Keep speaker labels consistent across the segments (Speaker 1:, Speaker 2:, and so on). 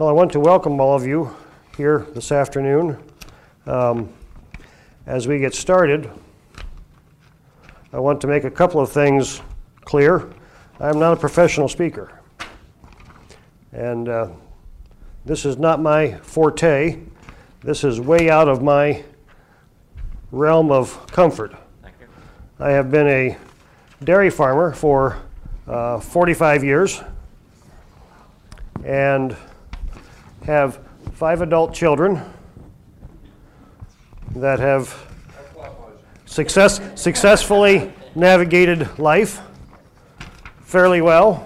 Speaker 1: Well, I want to welcome all of you here this afternoon. As we get started, I want to make a couple of things clear. I'm not a professional speaker, and this is not my forte. This is way out of my realm of comfort.
Speaker 2: Thank you.
Speaker 1: I have been a dairy farmer for 45 years and have 5 adult children that have successfully navigated life fairly well.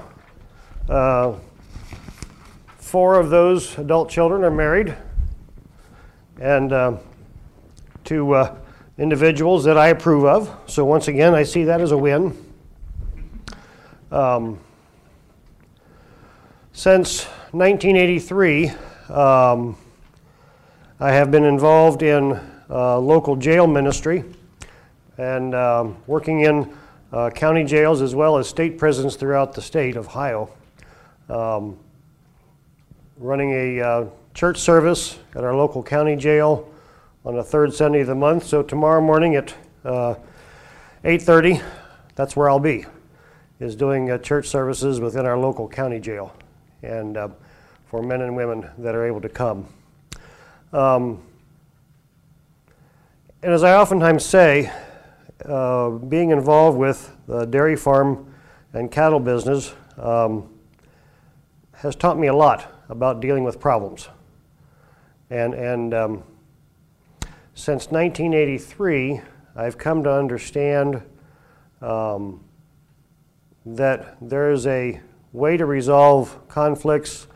Speaker 1: 4 of those adult children are married, and to individuals that I approve of. So once again, I see that as a win. Since 1983, I have been involved in local jail ministry and working in county jails as well as state prisons throughout the state of Ohio. Running a church service at our local county jail on the 3rd Sunday of the month. So tomorrow morning at 8:30, that's where I'll be, is doing church services within our local county jail, and for men and women that are able to come. And as I oftentimes say, being involved with the dairy farm and cattle business has taught me a lot about dealing with problems. And since 1983, I've come to understand that there is a way to resolve conflicts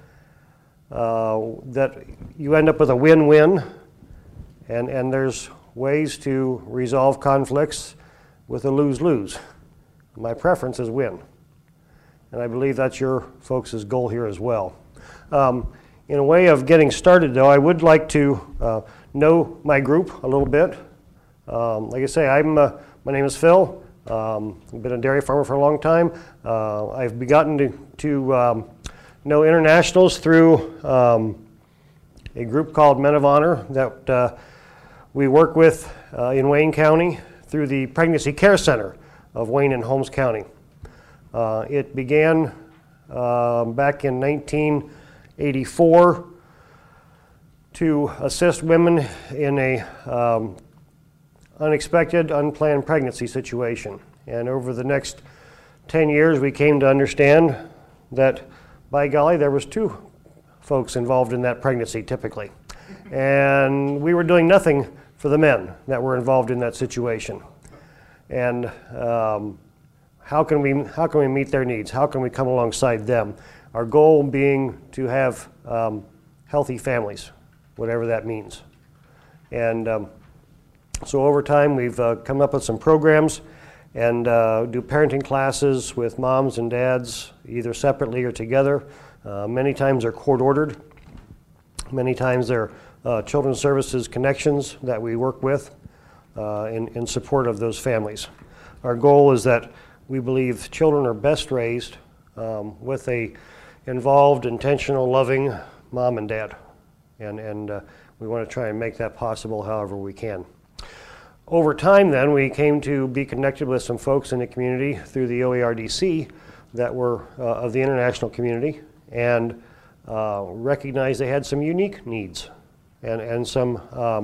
Speaker 1: that you end up with a win-win, and there's ways to resolve conflicts with a lose-lose. My preference is win, and I believe that's your folks' goal here as well. In a way of getting started, though, I would like to know my group a little bit. Like I say, my name is Phil. I've been a dairy farmer for a long time. I've begotten to know internationals through a group called Men of Honor that we work with in Wayne County through the Pregnancy Care Center of Wayne and Holmes County. It began back in 1984 to assist women in a unexpected, unplanned pregnancy situation. And over the next 10 years, we came to understand that, by golly, there was 2 folks involved in that pregnancy typically. And we were doing nothing for the men that were involved in that situation. And how can we meet their needs? How can we come alongside them? Our goal being to have healthy families, whatever that means. And so over time, we've come up with some programs and do parenting classes with moms and dads, either separately or together. Many times they're court-ordered. Many times they're children's services connections that we work with in support of those families. Our goal is that we believe children are best raised with a involved, intentional, loving mom and dad. And we want to try and make that possible however we can. Over time then, we came to be connected with some folks in the community through the OARDC that were of the international community, and recognized they had some unique needs and some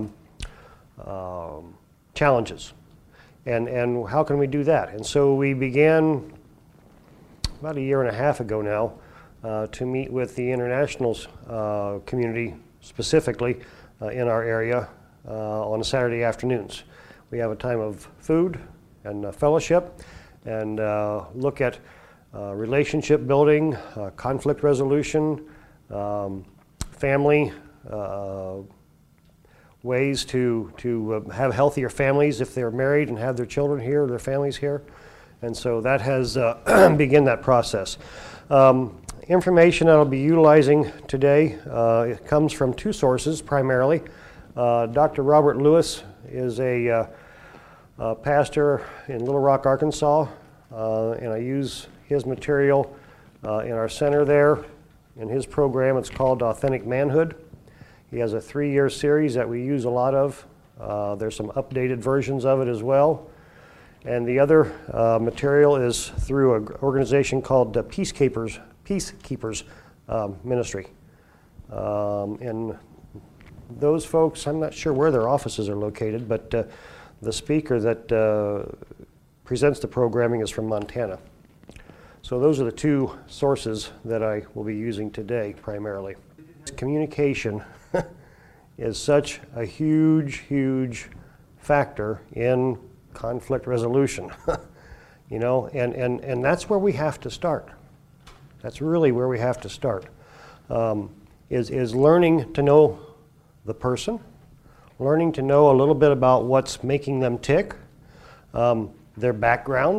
Speaker 1: challenges. And how can we do that? And so we began about 1.5 years ago now to meet with the international community, specifically in our area, on Saturday afternoons. We have a time of food and fellowship, and look at relationship building, conflict resolution, family, ways to have healthier families if they're married and have their children here, their families here. And so that has begun that process. Information I'll be utilizing today it comes from 2 sources primarily. Dr. Robert Lewis is a pastor in Little Rock, Arkansas, and I use his material in our center there in his program. It's called Authentic Manhood. He has a 3-year series that we use a lot of. There's some updated versions of it as well. And the other material is through an organization called Peacekeepers Ministry. And those folks, I'm not sure where their offices are located, but the speaker that presents the programming is from Montana. So those are the two sources that I will be using today primarily. Communication is such a huge, huge factor in conflict resolution, you know, and that's where we have to start. That's really where we have to start, is learning to know the person, learning to know a little bit about what's making them tick, their background,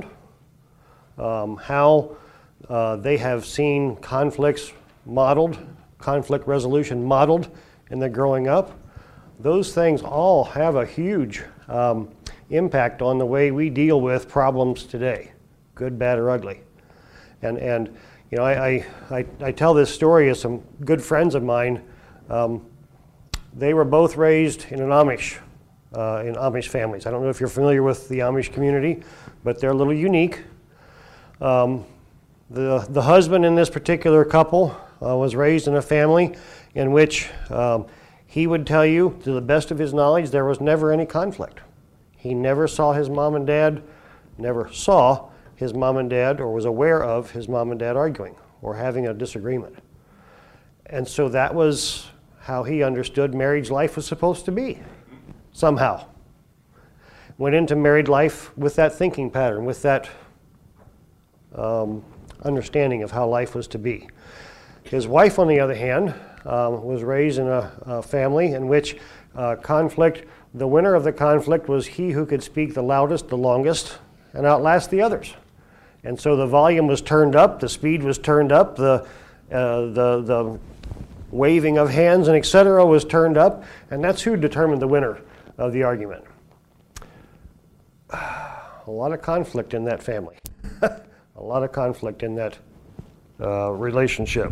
Speaker 1: how they have seen conflicts modeled, conflict resolution modeled in their growing up. Those things all have a huge impact on the way we deal with problems today, good, bad, or ugly. And you know, I tell this story as some good friends of mine. They were both raised in Amish families. I don't know if you're familiar with the Amish community, but they're a little unique. The husband in this particular couple was raised in a family in which he would tell you, to the best of his knowledge, there was never any conflict. He never saw his mom and dad, or was aware of his mom and dad arguing or having a disagreement. And so that was how he understood marriage life was supposed to be, somehow. Went into married life with that thinking pattern, with that understanding of how life was to be. His wife, on the other hand, was raised in a family in which conflict, the winner of the conflict was he who could speak the loudest, the longest, and outlast the others. And so the volume was turned up, the speed was turned up, the waving of hands and etc. was turned up, and that's who determined the winner of the argument. A lot of conflict in that family. A lot of conflict in that relationship.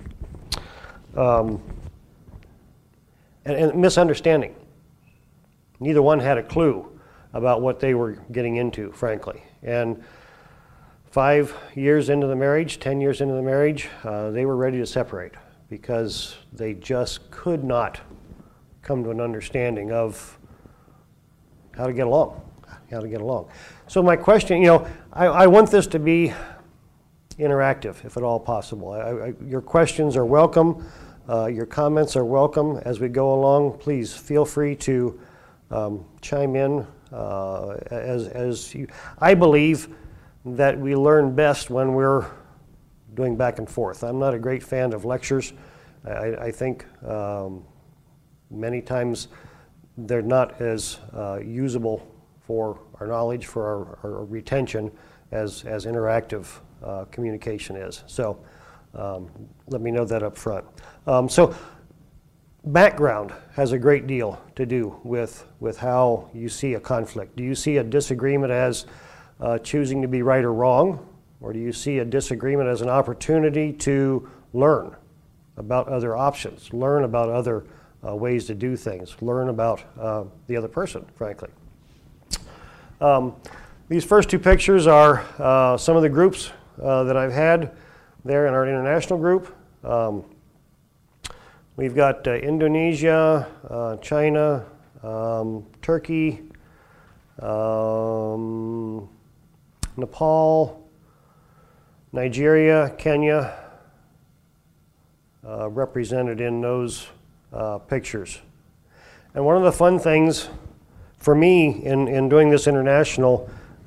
Speaker 1: And misunderstanding. Neither one had a clue about what they were getting into, frankly. And 5 years into the marriage, 10 years into the marriage, they were ready to separate because they just could not come to an understanding of how to get along. So my question, you know, I want this to be interactive, if at all possible. Your questions are welcome. Your comments are welcome as we go along. Please feel free to chime in as you. I believe that we learn best when we're doing back and forth. I'm not a great fan of lectures. I think many times they're not as usable for our knowledge, for our retention, as interactive communication is. So let me know that up front. So background has a great deal to do with how you see a conflict. Do you see a disagreement as choosing to be right or wrong? Or do you see a disagreement as an opportunity to learn about other options, learn about other ways to do things, learn about the other person, frankly? These first two pictures are some of the groups that I've had there in our international group. We've got Indonesia, China, Turkey, Nepal, Nigeria, Kenya, represented in those pictures. And one of the fun things for me in doing this international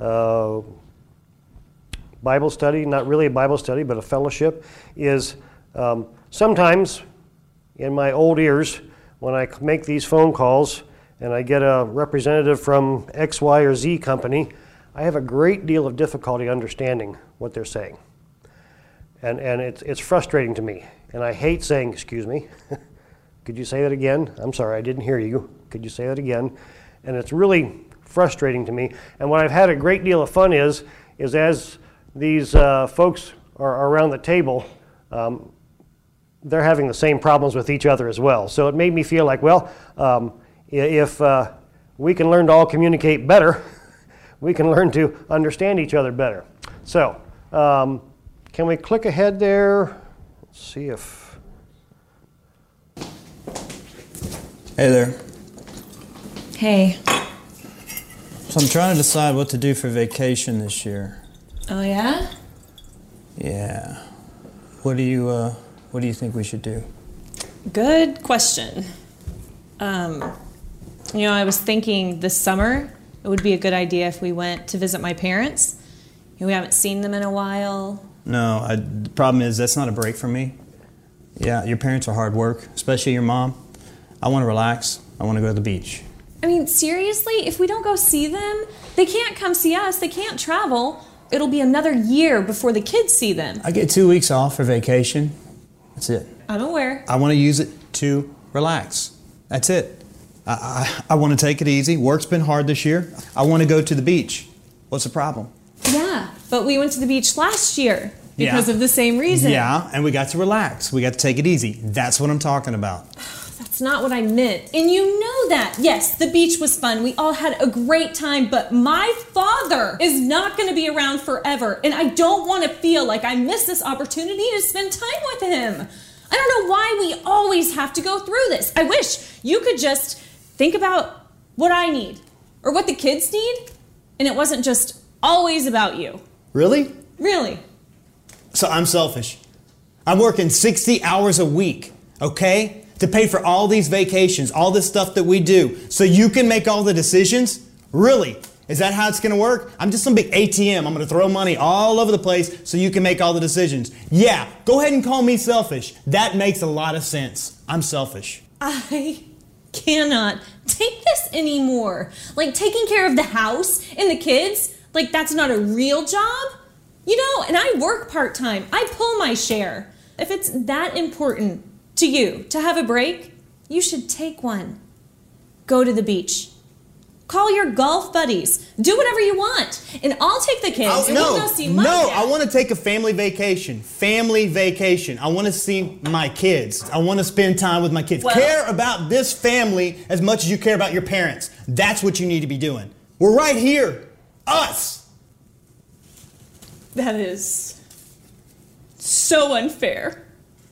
Speaker 1: Bible study, not really a Bible study, but a fellowship, is sometimes in my old ears, when I make these phone calls and I get a representative from X, Y, or Z company, I have a great deal of difficulty understanding what they're saying. And it's frustrating to me. And I hate saying, excuse me, could you say that again? I'm sorry, I didn't hear you. Could you say that again? And it's really frustrating to me. And what I've had a great deal of fun is as these folks are around the table, they're having the same problems with each other as well. So it made me feel like, well, if we can learn to all communicate better, we can learn to understand each other better. So can we click ahead there? Let's see if...
Speaker 2: Hey there.
Speaker 3: Hey.
Speaker 2: So I'm trying to decide what to do for vacation this year.
Speaker 3: Oh, yeah?
Speaker 2: Yeah. What do you think we should do?
Speaker 3: Good question. I was thinking this summer it would be a good idea if we went to visit my parents. We haven't seen them in a while.
Speaker 2: No, the problem is that's not a break for me. Yeah, your parents are hard work, especially your mom. I want to relax. I want to go to the beach.
Speaker 3: I mean, seriously, if we don't go see them, they can't come see us. They can't travel. It'll be another year before the kids see them.
Speaker 2: I get 2 weeks off for vacation. That's it.
Speaker 3: I'm aware.
Speaker 2: I want to use it to relax. That's it. I want to take it easy. Work's been hard this year. I want to go to the beach. What's the problem?
Speaker 3: Yeah, but we went to the beach last year because of the same reason.
Speaker 2: Yeah, and we got to relax. We got to take it easy. That's what I'm talking about.
Speaker 3: That's not what I meant. And you know that. Yes, the beach was fun. We all had a great time, but my father is not going to be around forever, and I don't want to feel like I missed this opportunity to spend time with him. I don't know why we always have to go through this. I wish you could just think about what I need or what the kids need, and it wasn't just always about you.
Speaker 2: Really?
Speaker 3: Really.
Speaker 2: So I'm selfish. I'm working 60 hours a week, okay? To pay for all these vacations, all this stuff that we do, so you can make all the decisions? Really? Is that how it's going to work? I'm just some big ATM. I'm going to throw money all over the place so you can make all the decisions. Yeah, go ahead and call me selfish. That makes a lot of sense. I'm selfish.
Speaker 3: I cannot take this anymore. Like, taking care of the house and the kids, like, that's not a real job. And I work part-time. I pull my share. If it's that important to you to have a break, you should take one. Go to the beach. Call your golf buddies. Do whatever you want. And I'll take the kids and we'll go see my dad.
Speaker 2: I want to take a family vacation. Family vacation. I want to see my kids. I want to spend time with my kids. Care about this family as much as you care about your parents. That's what you need to be doing. We're right here. Us.
Speaker 3: That is so unfair.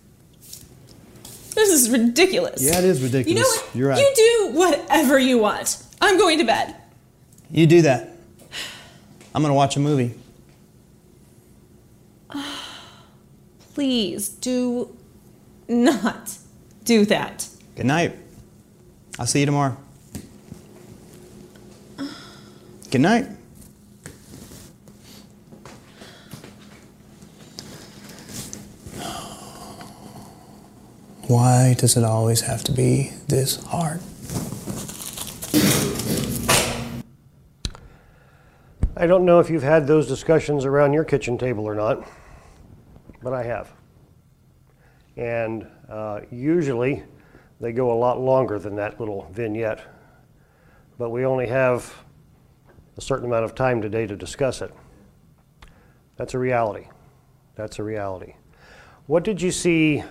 Speaker 3: This is ridiculous.
Speaker 2: Yeah, it is ridiculous.
Speaker 3: You know what?
Speaker 2: You're right.
Speaker 3: You do whatever you want. I'm going to bed.
Speaker 2: You do that. I'm going to watch a movie.
Speaker 3: Please do not do that.
Speaker 2: Good night. I'll see you tomorrow. Good night. Why does it always have to be this hard?
Speaker 1: I don't know if you've had those discussions around your kitchen table or not, but I have. And usually they go a lot longer than that little vignette, but we only have a certain amount of time today to discuss it. That's a reality. That's a reality. What did you see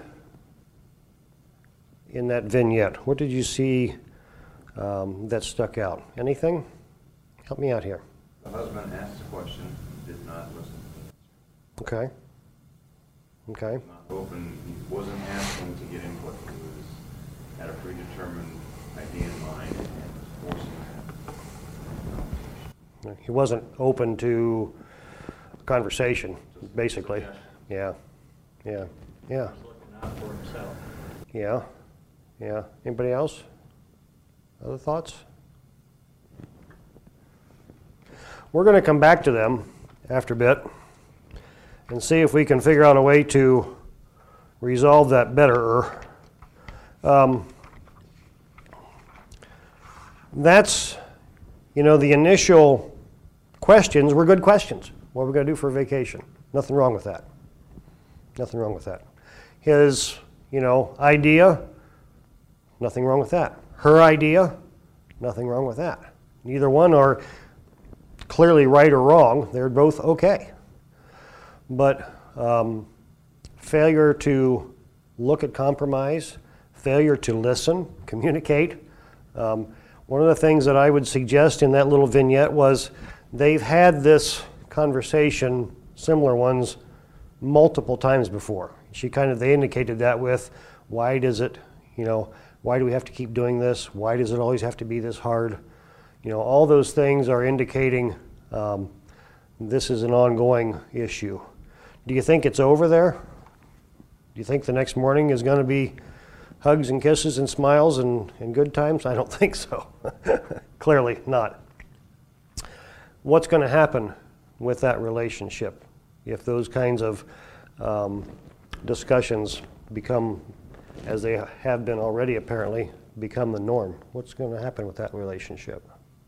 Speaker 1: in that vignette? What did you see that stuck out? Anything? Help me out here.
Speaker 4: The husband asked a question, did not listen.
Speaker 1: Okay. Okay.
Speaker 4: Not open, he wasn't asking to get input. He was had a predetermined idea in mind and was forcing that.
Speaker 1: He wasn't open to conversation, basically. Yeah. Yeah. Yeah.
Speaker 5: Looking out for himself.
Speaker 1: Yeah. Yeah. Anybody else? Other thoughts? We're going to come back to them after a bit and see if we can figure out a way to resolve that better. That's, the initial questions were good questions. What are we going to do for vacation? Nothing wrong with that. Nothing wrong with that. His, idea, nothing wrong with that. Her idea, nothing wrong with that. Neither one are clearly right or wrong. They're both okay. But failure to look at compromise, failure to listen, communicate. One of the things that I would suggest in that little vignette was they've had this conversation, similar ones, multiple times before. They indicated that with, why does it, why do we have to keep doing this? Why does it always have to be this hard? All those things are indicating this is an ongoing issue. Do you think it's over there? Do you think the next morning is going to be hugs and kisses and smiles and good times? I don't think so. Clearly not. What's going to happen with that relationship if those kinds of discussions become, as they have been already apparently, become the norm? What's going to happen with that relationship?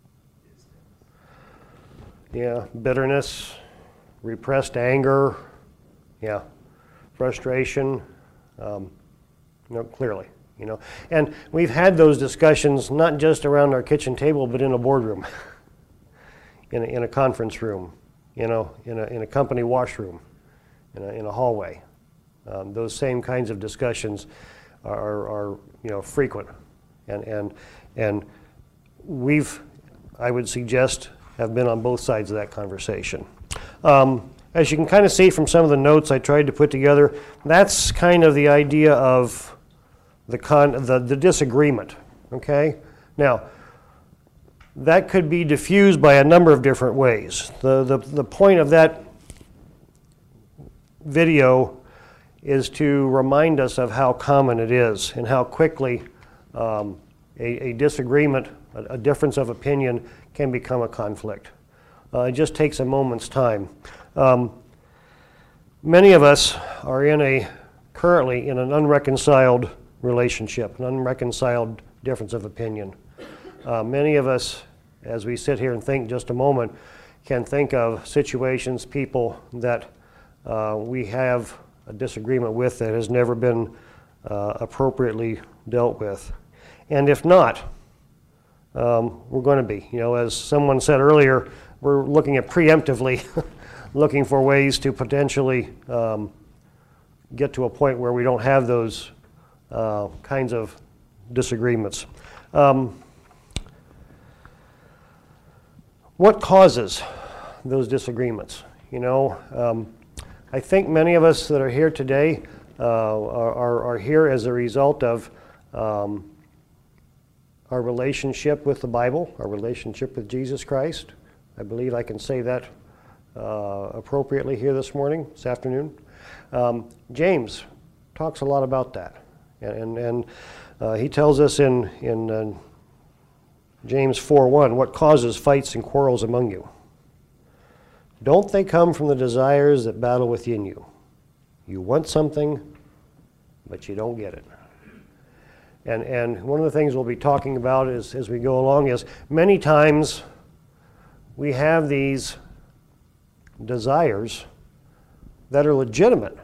Speaker 1: Yeah, bitterness, repressed anger, frustration, clearly, And we've had those discussions not just around our kitchen table, but in a boardroom, in a conference room, in a company washroom, in a hallway. Those same kinds of discussions are frequent, and we've, I would suggest, have been on both sides of that conversation. As you can kind of see from some of the notes I tried to put together, that's kind of the idea of the disagreement, okay? Now, that could be diffused by a number of different ways. The point of that video is to remind us of how common it is and how quickly a disagreement, a difference of opinion, can become a conflict. It just takes a moment's time. Many of us are currently in an unreconciled relationship, an unreconciled difference of opinion. Many of us, as we sit here and think just a moment, can think of situations, people that we have a disagreement with that has never been appropriately dealt with. And if not, we're going to be. As someone said earlier, we're looking at preemptively looking for ways to potentially get to a point where we don't have those kinds of disagreements. What causes those disagreements? I think many of us that are here today are here as a result of our relationship with the Bible, our relationship with Jesus Christ. I believe I can say that appropriately here this afternoon. James talks a lot about that. And he tells us in James 4:1, what causes fights and quarrels among you? Don't they come from the desires that battle within you? You want something, but you don't get it. And one of the things we'll be talking about as we go along is many times we have these desires that are legitimate,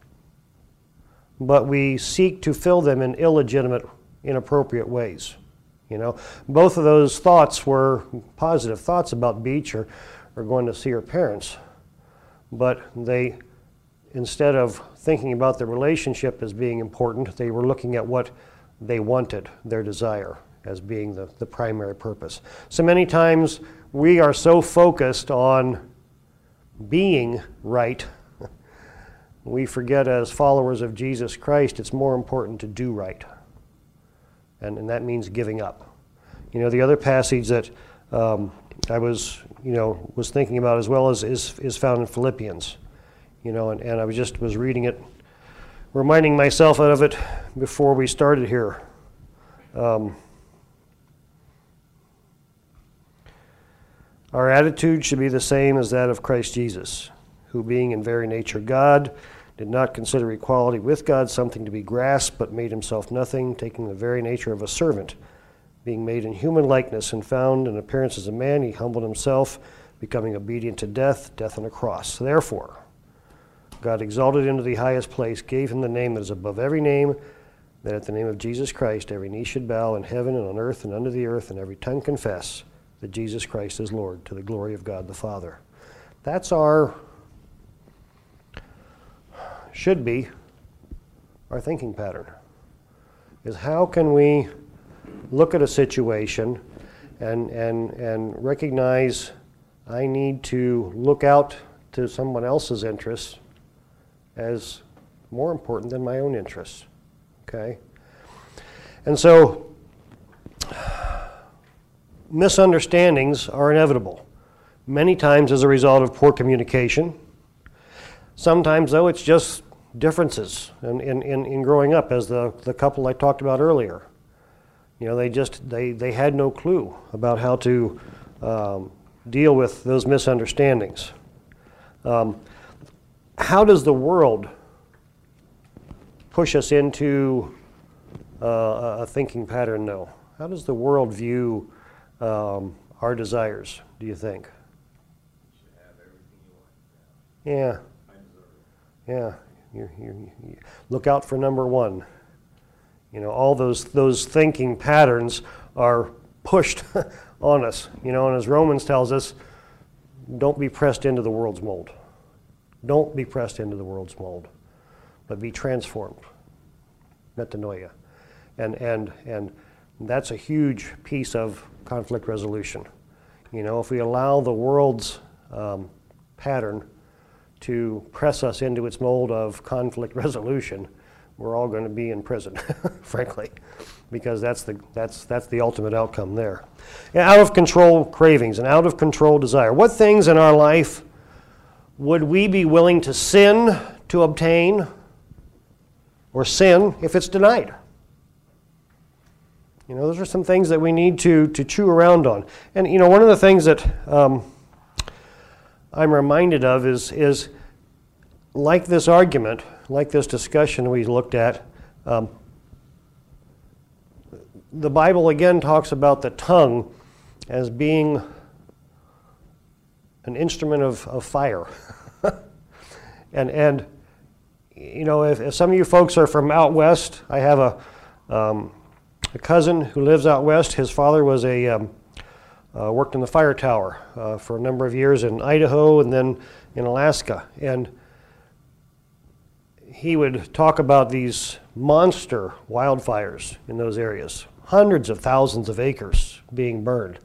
Speaker 1: but we seek to fill them in illegitimate, inappropriate ways. Both of those thoughts were positive thoughts about Beach or going to see her parents, but they, instead of thinking about the relationship as being important, they were looking at what they wanted, their desire, as being the primary purpose. So many times we are so focused on being right, we forget as followers of Jesus Christ, it's more important to do right. And that means giving up. The other passage that I was thinking about as well is found in Philippians. And I was reading it, reminding myself of it before we started here. Our attitude should be the same as that of Christ Jesus, who being in very nature God, did not consider equality with God something to be grasped, but made himself nothing, taking the very nature of a servant. Being made in human likeness and found in appearance as a man, he humbled himself, becoming obedient to death on a cross. Therefore, God exalted him to the highest place, gave him the name that is above every name, that at the name of Jesus Christ every knee should bow in heaven and on earth and under the earth, and every tongue confess that Jesus Christ is Lord, to the glory of God the Father. That's should be our thinking pattern. Is how can we look at a situation and recognize I need to look out to someone else's interests as more important than my own interests, okay? And so misunderstandings are inevitable, many times as a result of poor communication. Sometimes, though, it's just differences in growing up, as the couple I talked about earlier. You know, they had no clue about how to deal with those misunderstandings. How does the world push us into a thinking pattern, though? How does the world view our desires, do you think?
Speaker 4: You should have everything you want.
Speaker 1: Yeah,
Speaker 4: I deserve it.
Speaker 1: yeah. You look out for number one. You know, all those thinking patterns are pushed on us. You know, and as Romans tells us, don't be pressed into the world's mold. Don't be pressed into the world's mold, but be transformed. Metanoia. And that's a huge piece of conflict resolution. You know, if we allow the world's pattern to press us into its mold of conflict resolution, we're all going to be in prison, frankly, because that's the ultimate outcome there. Yeah, out of control cravings and out of control desire. What things in our life would we be willing to sin to obtain, or sin if it's denied? You know, those are some things that we need to chew around on. And you know, one of the things that I'm reminded of is like this argument, like this discussion we looked at, the Bible again talks about the tongue as being an instrument of fire. and you know, if some of you folks are from out west, I have a cousin who lives out west. His father was worked in the fire tower for a number of years in Idaho and then in Alaska. And he would talk about these monster wildfires in those areas, hundreds of thousands of acres being burned.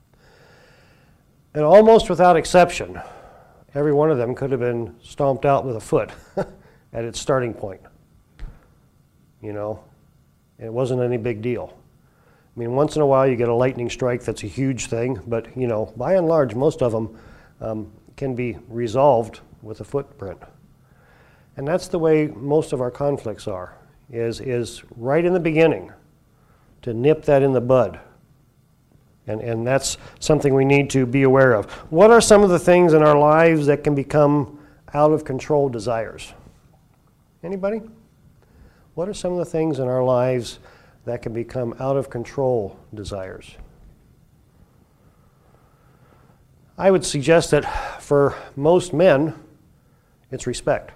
Speaker 1: And almost without exception, every one of them could have been stomped out with a foot at its starting point. You know, it wasn't any big deal. I mean, once in a while you get a lightning strike, that's a huge thing, but you know, by and large, most of them can be resolved with a footprint. And that's the way most of our conflicts are, is right in the beginning, to nip that in the bud. And that's something we need to be aware of. What are some of the things in our lives that can become out of control desires? Anybody? What are some of the things in our lives that can become out of control desires? I would suggest that for most men, it's respect.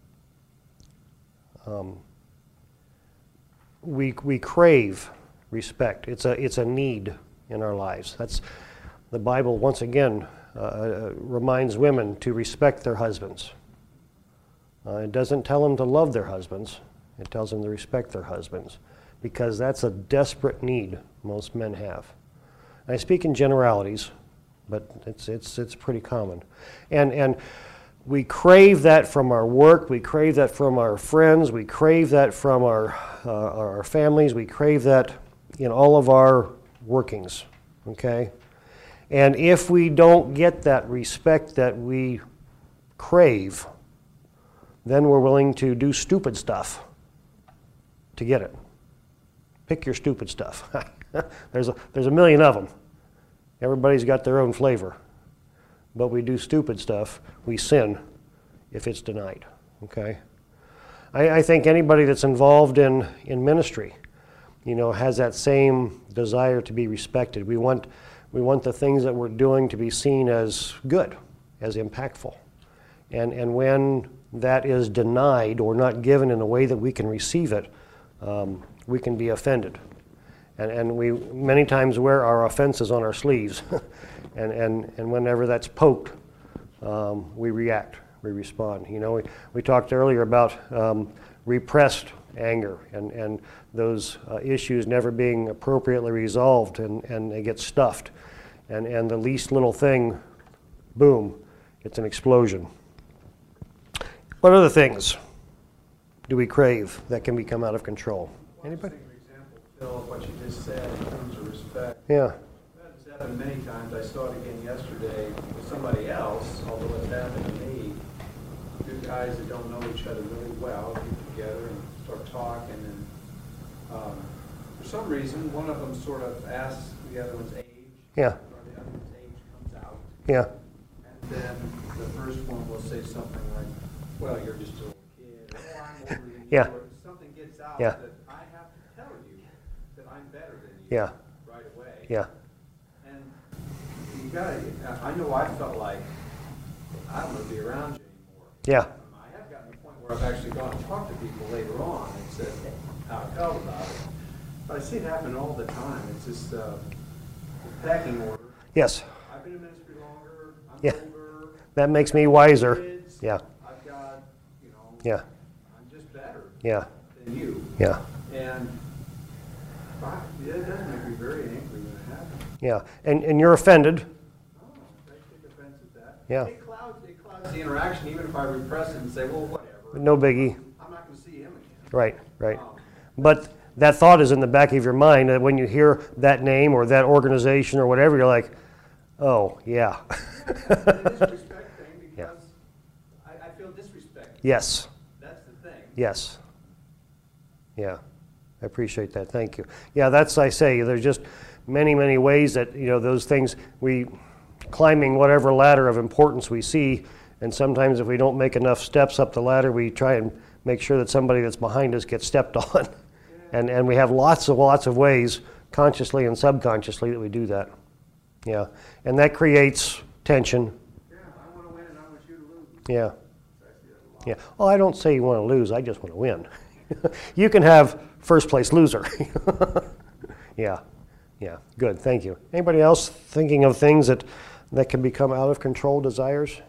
Speaker 1: We crave respect. It's a need in our lives. That's the Bible once again reminds women to respect their husbands. It doesn't tell them to love their husbands. It tells them to respect their husbands, because that's a desperate need most men have. I speak in generalities, but it's pretty common. And we crave that from our work, we crave that from our friends, we crave that from our families, we crave that in all of our workings, okay? And if we don't get that respect that we crave, then we're willing to do stupid stuff to get it. Pick your stupid stuff. There's a million of them. Everybody's got their own flavor. But we do stupid stuff, we sin if it's denied, okay? I think anybody that's involved in ministry, you know, has that same desire to be respected. We want the things that we're doing to be seen as good, as impactful. And when that is denied or not given in a way that we can receive it, we can be offended. And we many times wear our offenses on our sleeves. and whenever that's poked, we react, we respond. You know, we talked earlier about repressed anger and those issues never being appropriately resolved, and they get stuffed. And the least little thing, boom, it's an explosion. What other things do we crave that can become out of control? Anybody?
Speaker 5: An example, Phil, of what you just said in terms of respect.
Speaker 1: Yeah.
Speaker 5: That has happened many times. I saw it again yesterday with somebody else, although it's happened to me. Two guys that don't know each other really well get together and start talking, and for some reason, one of them sort of asks the other one's age,
Speaker 1: Yeah.
Speaker 5: or the other one's age comes out,
Speaker 1: Yeah.
Speaker 5: and then the first one will say something like, "Well, you're just a little kid," or "Oh, I'm older than you,"
Speaker 1: Yeah.
Speaker 5: or something gets out
Speaker 1: Yeah.
Speaker 5: that I have to tell you that I'm better than you
Speaker 1: Yeah.
Speaker 5: right away.
Speaker 1: Yeah.
Speaker 5: And you gotta, I know I felt like I don't want to be around you anymore.
Speaker 1: Yeah.
Speaker 5: I have gotten to the point where I've actually gone and talked to people later on and said how I felt about it. But I see it happen all the time. It's just the pecking order.
Speaker 1: Yes.
Speaker 5: I've been in ministry longer. I'm
Speaker 1: Yeah.
Speaker 5: older.
Speaker 1: That makes me wiser.
Speaker 5: Kids.
Speaker 1: Yeah.
Speaker 5: I've got,
Speaker 1: Yeah.
Speaker 5: I'm just better
Speaker 1: Yeah.
Speaker 5: than you.
Speaker 1: Yeah.
Speaker 5: And it does make me very angry when it happens.
Speaker 1: Yeah. And you're offended.
Speaker 5: Oh, I take offense at that.
Speaker 1: Yeah.
Speaker 5: It clouds the interaction, even if I repress it and say, well, whatever.
Speaker 1: No biggie.
Speaker 5: I'm not going to see him again.
Speaker 1: Right. Right.
Speaker 5: Um,
Speaker 1: But that thought is in the back of your mind that when you hear that name or that organization or whatever, you're like, oh, yeah.
Speaker 5: It's a disrespect thing
Speaker 1: Yeah.
Speaker 5: because I feel disrespected.
Speaker 1: Yes.
Speaker 5: That's the thing.
Speaker 1: Yes. Yeah. I appreciate that. Thank you. Yeah, that's, I say, there's just many, many ways that, those things, we climbing whatever ladder of importance we see, and sometimes if we don't make enough steps up the ladder, we try and make sure that somebody that's behind us gets stepped on. And we have lots of ways, consciously and subconsciously, that we do that. Yeah. And that creates tension.
Speaker 5: Yeah, I want to win and I want you to lose.
Speaker 1: Yeah.
Speaker 5: I see that a lot.
Speaker 1: Yeah. Well, I don't say you want to lose, I just want to win. You can have first place loser. Yeah. Yeah. Good. Thank you. Anybody else thinking of things that can become out of control desires?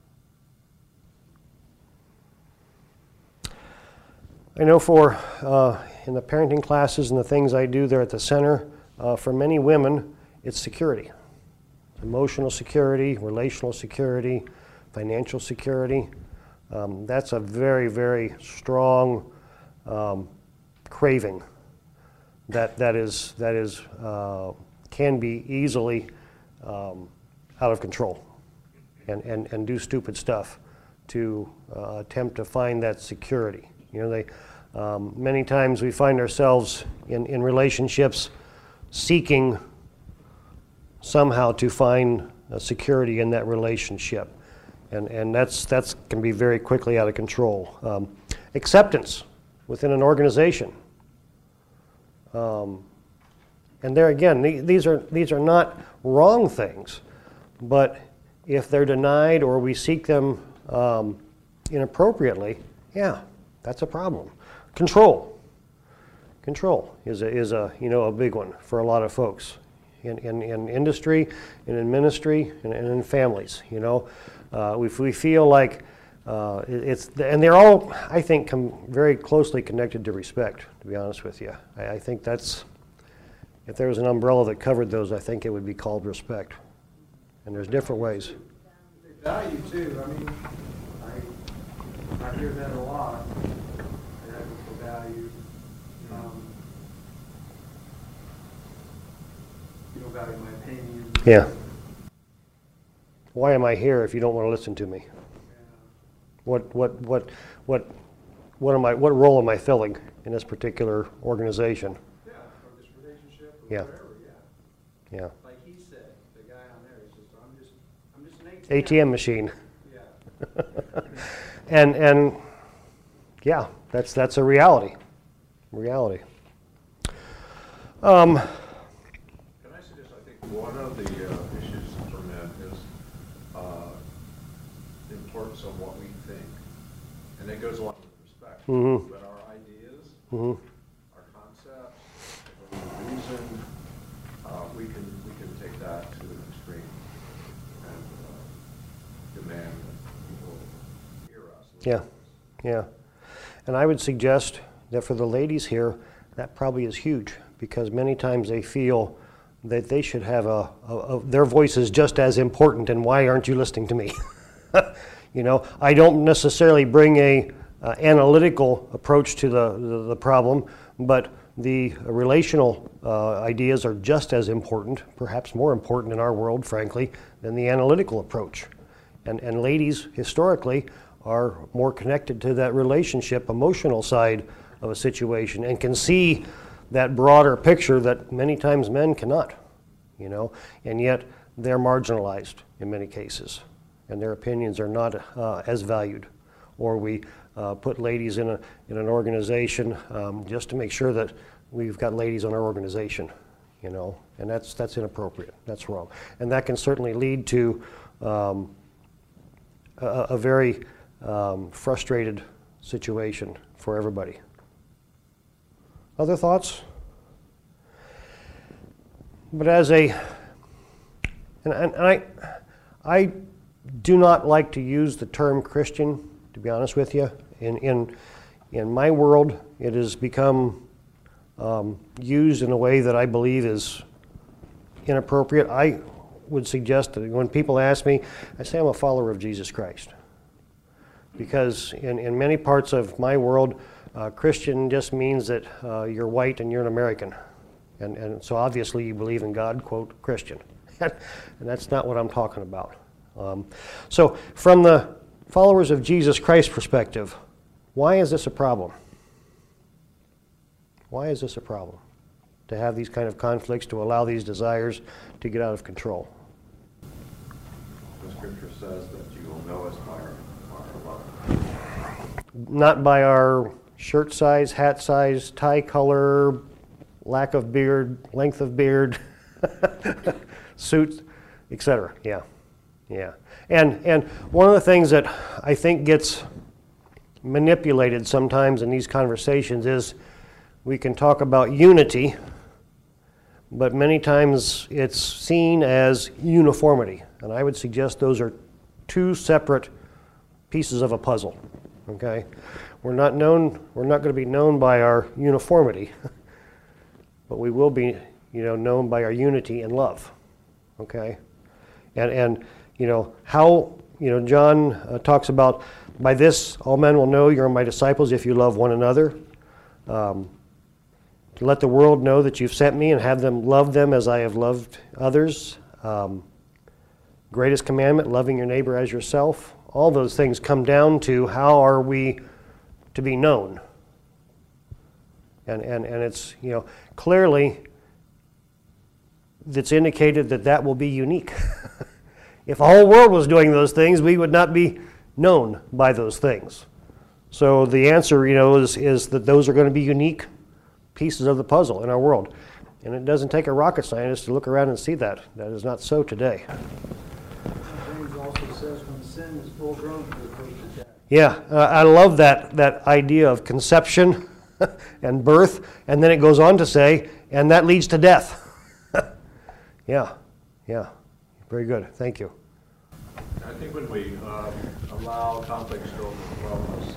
Speaker 1: I know for in the parenting classes and the things I do there at the center, for many women, it's security. Emotional security, relational security, financial security. That's a very, very strong craving that is can be easily out of control and do stupid stuff to attempt to find that security. Many times we find ourselves in relationships seeking somehow to find security in that relationship, and that's can be very quickly out of control. Acceptance within an organization, and there again, these are not wrong things, but if they're denied or we seek them inappropriately, yeah, that's a problem. Control is a big one for a lot of folks in industry and in ministry and in families. If we feel like and they're all, I think, come very closely connected to respect. To be honest with you, I think that's, if there was an umbrella that covered those, I think it would be called respect. And there's different ways.
Speaker 5: They value too. I mean, I hear that a lot. They have for value. You don't value my opinion.
Speaker 1: Yeah. Why am I here if you don't want to listen to me? What role am I filling in this particular organization?
Speaker 5: Yeah, or this relationship or
Speaker 1: Yeah.
Speaker 5: whatever, yeah.
Speaker 1: Yeah.
Speaker 5: Like he said, the guy on there, he says, I'm just an ATM.
Speaker 1: ATM machine.
Speaker 5: Yeah.
Speaker 1: And yeah, that's a reality. Reality.
Speaker 4: Can I suggest, I think one of the issues for men is the importance of what we think. And it goes along with respect.
Speaker 1: Mhm.
Speaker 4: But our ideas,
Speaker 1: Mhm.
Speaker 4: our concepts, our reason, we can take that to an extreme and demand that people hear us.
Speaker 1: Yeah. Yeah. And I would suggest that for the ladies here, that probably is huge, because many times they feel that they should have their voice is just as important, and why aren't you listening to me? You know, I don't necessarily bring a analytical approach to the problem, but the relational ideas are just as important, perhaps more important in our world, frankly, than the analytical approach. And ladies, historically, are more connected to that relationship, emotional side of a situation, and can see that broader picture that many times men cannot, you know, and yet they're marginalized in many cases, and their opinions are not as valued. Or we put ladies in an organization just to make sure that we've got ladies on our organization, you know, and that's inappropriate. That's wrong, and that can certainly lead to a very frustrated situation for everybody. Other thoughts? But I do not like to use the term Christian, to be honest with you. In my world, it has become used in a way that I believe is inappropriate. I would suggest that when people ask me, I say I'm a follower of Jesus Christ. Because in many parts of my world, Christian just means that you're white and you're an American. And so obviously you believe in God, quote, Christian. And that's not what I'm talking about. So from the followers of Jesus Christ perspective, why is this a problem? Why is this a problem? To have these kind of conflicts, to allow these desires to get out of control?
Speaker 4: The scripture says that you will know us by our love.
Speaker 1: Not by our shirt size, hat size, tie color, lack of beard, length of beard, suit, etc. Yeah. And one of the things that I think gets manipulated sometimes in these conversations is we can talk about unity, but many times it's seen as uniformity. And I would suggest those are two separate pieces of a puzzle. Okay? We're not going to be known by our uniformity, but we will be, known by our unity and love. Okay? And how, John talks about, by this all men will know you're my disciples if you love one another. To let the world know that you've sent me and have them love them as I have loved others. Greatest commandment, loving your neighbor as yourself. All those things come down to how are we to be known. And it's, clearly it's indicated that will be unique. If the whole world was doing those things, we would not be known by those things. So the answer, is that those are going to be unique pieces of the puzzle in our world. And it doesn't take a rocket scientist to look around and see that. That is not so today.
Speaker 5: James also says when sin is full grown, it goes to death.
Speaker 1: Yeah, I love that idea of conception and birth, and then it goes on to say, and that leads to death. Yeah. Very good. Thank you.
Speaker 6: I think when we allow conflicts to overwhelm us,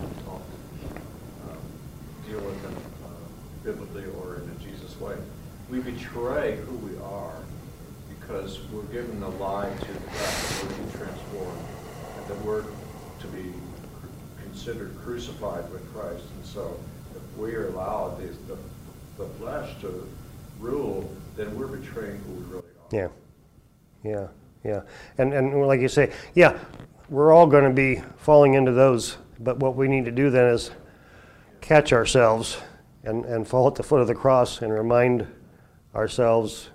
Speaker 6: deal with them biblically or in a Jesus way, we betray who we are because we're given the lie to the fact that we're being transformed and that we're to be considered crucified with Christ. And so if we are allowed the flesh to rule, then we're betraying who we really are.
Speaker 1: Yeah. And like you say, we're all going to be falling into those, but what we need to do then is catch ourselves and fall at the foot of the cross and remind ourselves,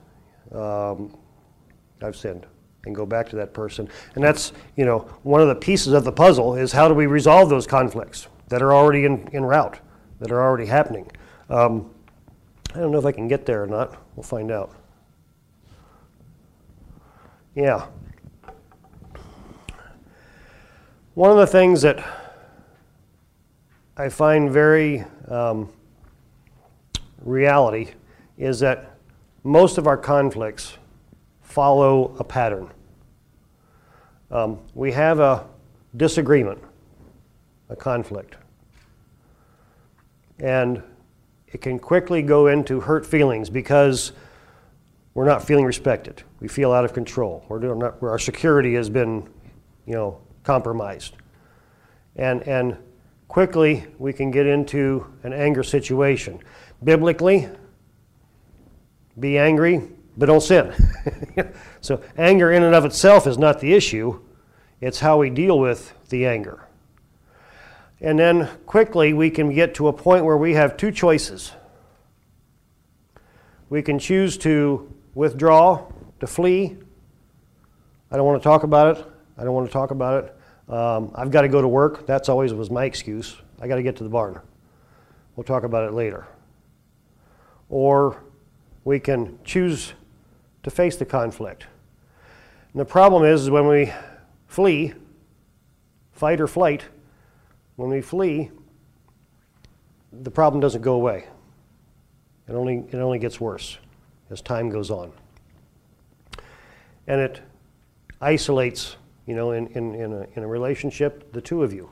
Speaker 1: I've sinned, and go back to that person. And that's, one of the pieces of the puzzle is how do we resolve those conflicts that are already en route, that are already happening. I don't know if I can get there or not. We'll find out. Yeah. One of the things that I find very reality is that most of our conflicts follow a pattern. We have a disagreement, a conflict. And it can quickly go into hurt feelings because we're not feeling respected. We feel out of control. Our security has been, compromised. And quickly we can get into an anger situation. Biblically, be angry, but don't sin. So anger in and of itself is not the issue. It's how we deal with the anger. And then quickly we can get to a point where we have two choices. We can choose to withdraw, to flee. I don't want to talk about it. I don't want to talk about it. I've got to go to work. That's always was my excuse. I got to get to the barn. We'll talk about it later. Or we can choose to face the conflict. And the problem is when we flee, fight or flight, when we flee, the problem doesn't go away. It only gets worse as time goes on. And it isolates, in a relationship, the two of you.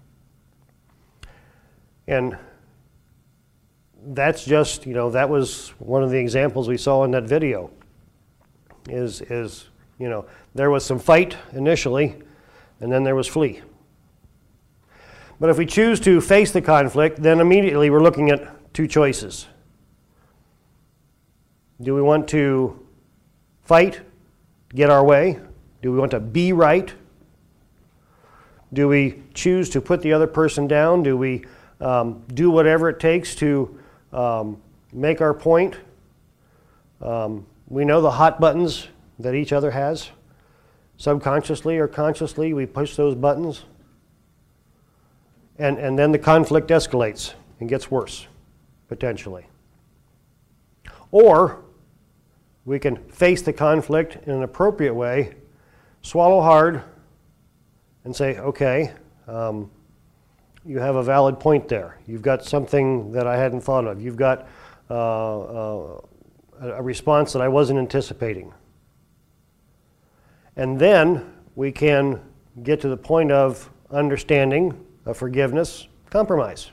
Speaker 1: And that's just, that was one of the examples we saw in that video. Is there was some fight initially, and then there was flee. But if we choose to face the conflict, then immediately we're looking at two choices. Do we want to fight, get our way? Do we want to be right? Do we choose to put the other person down? Do we do whatever it takes to make our point? We know the hot buttons that each other has. Subconsciously or consciously, we push those buttons. And then the conflict escalates and gets worse, potentially. Or we can face the conflict in an appropriate way, swallow hard, and say, okay, you have a valid point there. You've got something that I hadn't thought of. You've got a response that I wasn't anticipating. And then we can get to the point of understanding, of forgiveness, compromise.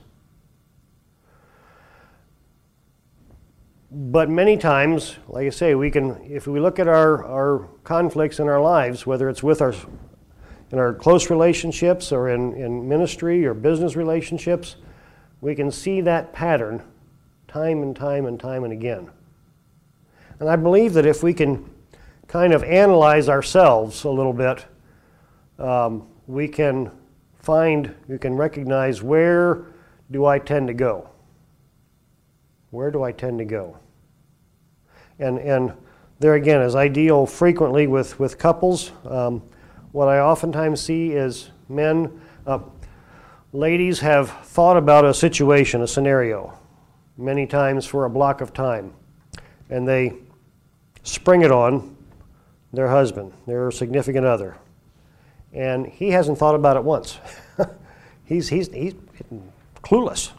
Speaker 1: But many times, like I say, if we look at our conflicts in our lives, whether it's in our close relationships or in ministry or business relationships, we can see that pattern time and time and time and again. And I believe that if we can kind of analyze ourselves a little bit, we can recognize, where do I tend to go? Where do I tend to go? And there again, as I deal frequently with couples, what I oftentimes see is ladies have thought about a situation, a scenario, many times for a block of time, and they spring it on their husband, their significant other, and he hasn't thought about it once. He's clueless.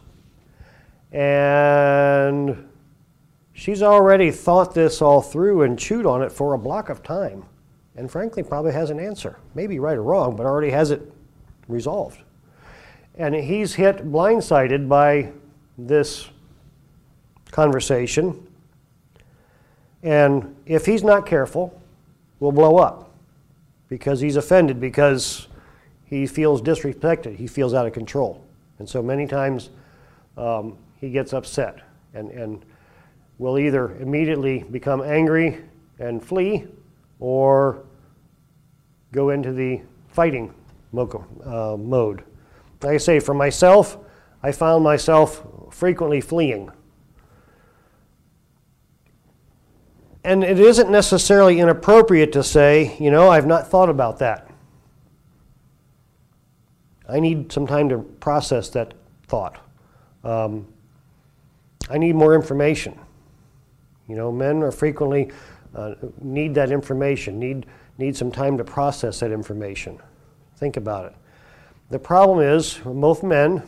Speaker 1: And she's already thought this all through and chewed on it for a block of time, and frankly probably has an answer, maybe right or wrong, but already has it resolved. And he's hit blindsided by this conversation, and if he's not careful, will blow up because he's offended, because he feels disrespected, he feels out of control. And so many times he gets upset and will either immediately become angry and flee, or go into the fighting mode. Like I say, for myself, I found myself frequently fleeing. And it isn't necessarily inappropriate to say, I've not thought about that. I need some time to process that thought. I need more information. Men are frequently need that information, need some time to process that information. Think about it. The problem is, most men,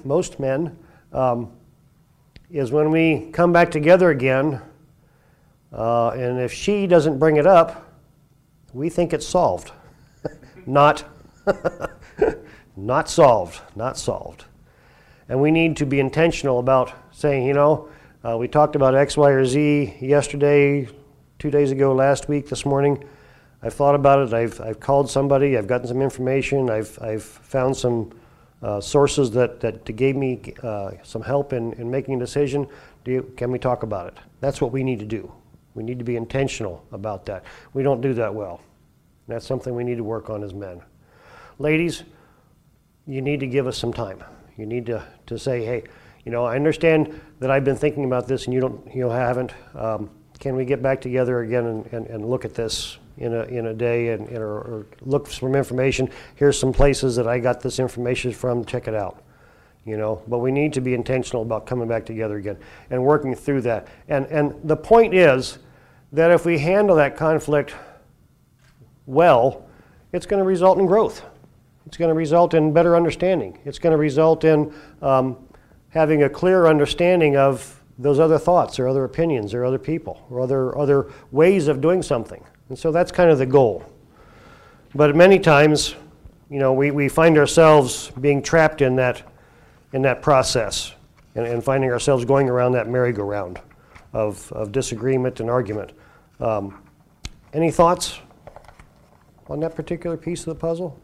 Speaker 1: is when we come back together again, and if she doesn't bring it up, we think it's solved. Not solved. And we need to be intentional about saying, we talked about X, Y, or Z yesterday, 2 days ago, last week, this morning. I've thought about it. I've called somebody. I've gotten some information. I've found some sources that gave me some help in making a decision. Can we talk about it? That's what we need to do. We need to be intentional about that. We don't do that well. That's something we need to work on as men. Ladies, you need to give us some time. You need to say, hey, I understand that I've been thinking about this and you haven't. Can we get back together again and look at this in a day or look for some information? Here's some places that I got this information from. Check it out. But we need to be intentional about coming back together again and working through that. And the point is that if we handle that conflict well, it's going to result in growth. It's going to result in better understanding. It's going to result in having a clear understanding of those other thoughts or other opinions or other people or other ways of doing something. And so that's kind of the goal. But many times, we find ourselves being trapped in that process and finding ourselves going around that merry-go-round of disagreement and argument. Any thoughts on that particular piece of the puzzle?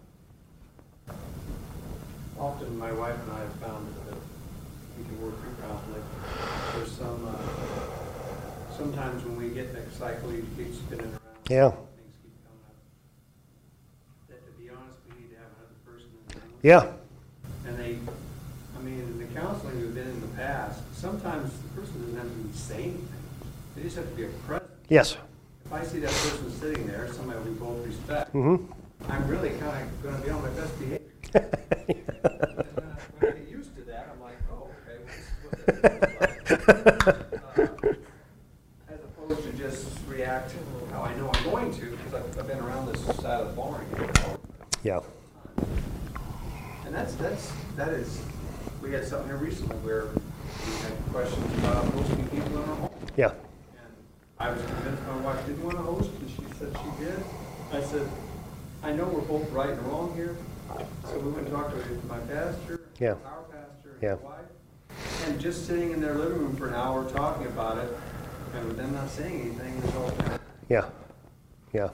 Speaker 5: Often my wife and I have found that we can work through conflict. There's sometimes when we get in a cycle, you keep spinning around.
Speaker 1: Yeah.
Speaker 5: Things keep coming up. That, to be honest, we need to have another person in the room.
Speaker 1: Yeah.
Speaker 5: And in the counseling we've been in the past, sometimes the person doesn't have to say anything. They just have to be a presence.
Speaker 1: Yes.
Speaker 5: If I see that person sitting there, somebody we both respect,
Speaker 1: Mm-hmm.
Speaker 5: I'm really kind of going to be on my best behavior. When I get used to that, I'm like, oh, okay, well, this is what that feels like. As opposed to just react how I know I'm going to, because I've been around this side of the barn here.
Speaker 1: Yeah.
Speaker 5: And that is, we had something here recently where we had questions about hosting people in our home.
Speaker 1: Yeah.
Speaker 5: And I was convinced my wife didn't want to host, and she said she did. I said, I know we're both right and wrong here. So we went and talked to my pastor,
Speaker 1: Yeah.
Speaker 5: our pastor, and
Speaker 1: Yeah.
Speaker 5: his wife. And just sitting in their living room for an hour talking about it, and them not saying anything, resulted.
Speaker 1: Yeah. Yeah.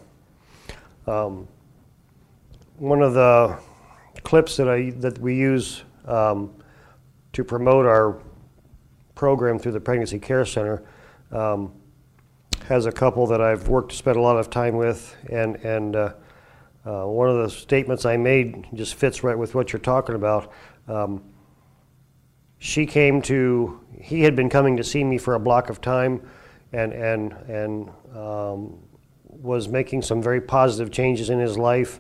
Speaker 1: One of the clips that we use to promote our program through the Pregnancy Care Center has a couple that I've spent a lot of time with, and one of the statements I made just fits right with what you're talking about. He had been coming to see me for a block of time, and was making some very positive changes in his life.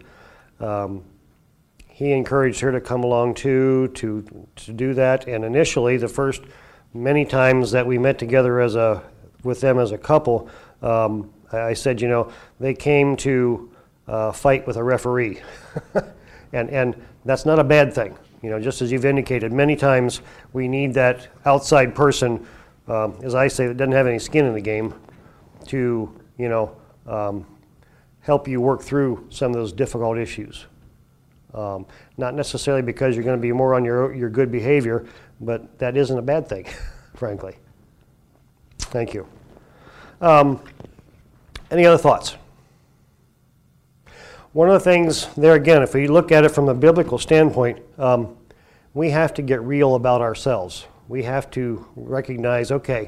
Speaker 1: He encouraged her to come along too, to do that. And initially, the first many times that we met together with them as a couple, I said, they came to fight with a referee, and that's not a bad thing. Just as you've indicated, many times we need that outside person, as I say, that doesn't have any skin in the game, to help you work through some of those difficult issues. Not necessarily because you're going to be more on your good behavior, but that isn't a bad thing, frankly. Thank you. Any other thoughts? One of the things there again, if we look at it from a biblical standpoint, we have to get real about ourselves. We have to recognize, okay,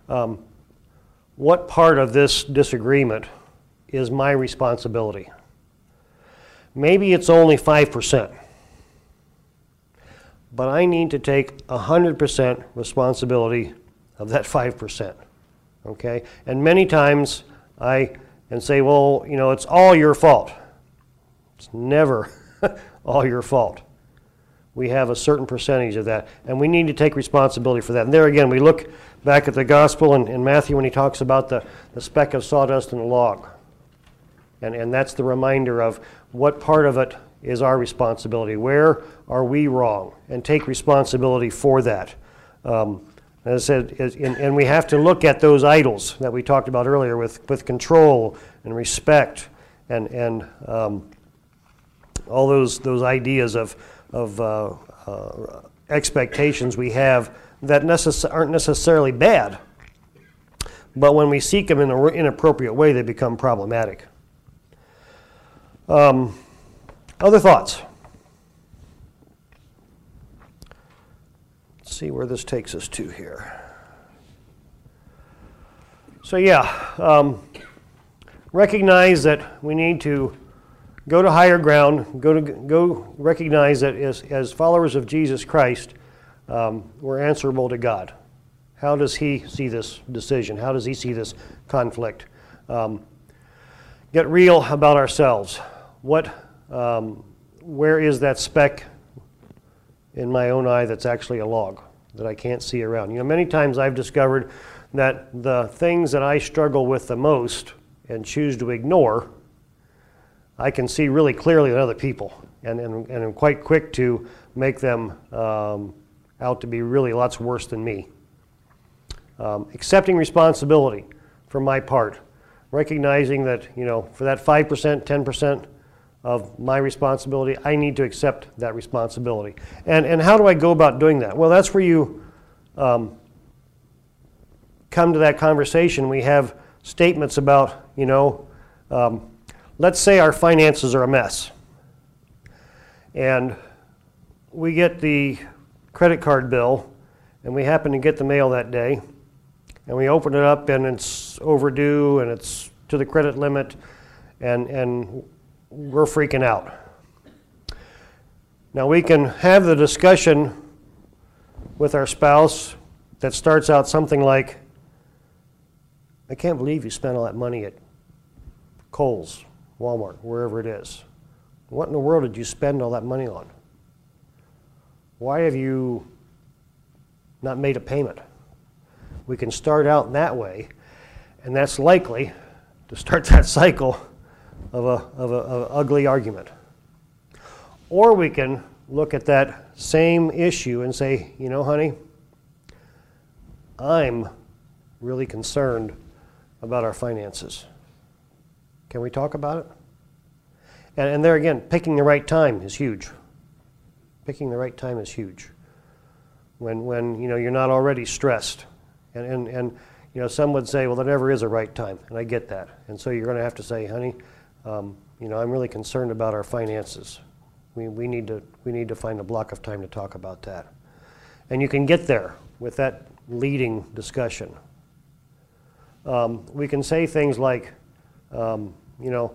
Speaker 1: what part of this disagreement is my responsibility? Maybe it's only 5%, but I need to take 100% responsibility of that 5%, okay? And many times I say, well, it's all your fault. It's never all your fault. We have a certain percentage of that, and we need to take responsibility for that. And there again, we look back at the gospel in Matthew when he talks about the speck of sawdust in the log. And that's the reminder of what part of it is our responsibility. Where are we wrong? And take responsibility for that. As I said, and we have to look at those idols that we talked about earlier with control and respect and all those ideas of expectations we have that aren't necessarily bad, but when we seek them in an inappropriate way, they become problematic. Other thoughts? Let's see where this takes us to here. So yeah, recognize that we need to go to higher ground, go recognize that as followers of Jesus Christ, we're answerable to God. How does He see this decision? How does He see this conflict? Get real about ourselves. Where is that speck in my own eye that's actually a log that I can't see around? You know, many times I've discovered that the things that I struggle with the most and choose to ignore, I can see really clearly in other people, and I'm quite quick to make them out to be really lots worse than me. Accepting responsibility for my part, recognizing that, you know, for that 5%, 10% of my responsibility, I need to accept that responsibility. And how do I go about doing that? Well, that's where you come to that conversation. We have statements about, you know, let's say our finances are a mess, and we get the credit card bill, and we happen to get the mail that day, and we open it up, and it's overdue, and it's to the credit limit, and we're freaking out. Now, we can have the discussion with our spouse that starts out something like, I can't believe you spent all that money at Kohl's, Walmart, wherever it is. What in the world did you spend all that money on? Why have you not made a payment? We can start out that way, and that's likely to start that cycle of a ugly argument. Or we can look at that same issue and say, you know, honey, I'm really concerned about our finances. Can we talk about it? And there again, picking the right time is huge. Picking the right time is huge. When you know you're not already stressed, and you know, some would say, well, there never is a right time, and I get that. And so you're going to have to say, honey, you know, I'm really concerned about our finances. We need to find a block of time to talk about that. And you can get there with that leading discussion. We can say things like, you know,